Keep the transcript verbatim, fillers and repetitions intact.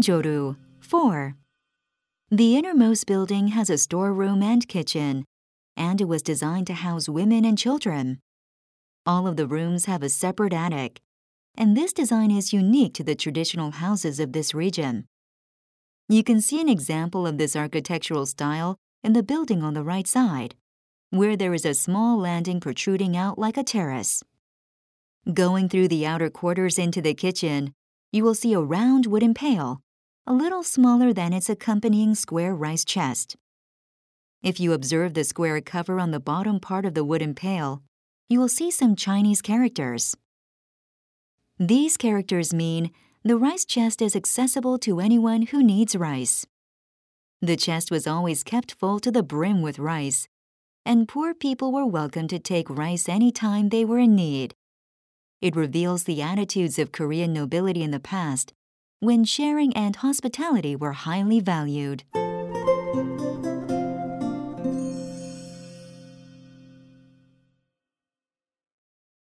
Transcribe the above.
Gonjoru. four. The innermost building has a storeroom and kitchen, and it was designed to house women and children. All of the rooms have a separate attic, and this design is unique to the traditional houses of this region. You can see an example of this architectural style in the building on the right side, where there is a small landing protruding out like a terrace. Going through the outer quarters into the kitchen, you will see a round wooden pail, a little smaller than its accompanying square rice chest. If you observe the square cover on the bottom part of the wooden pail, you will see some Chinese characters. These characters mean the rice chest is accessible to anyone who needs rice. The chest was always kept full to the brim with rice, and poor people were welcome to take rice any time they were in need. It reveals the attitudes of Korean nobility in the past, when sharing and hospitality were highly valued.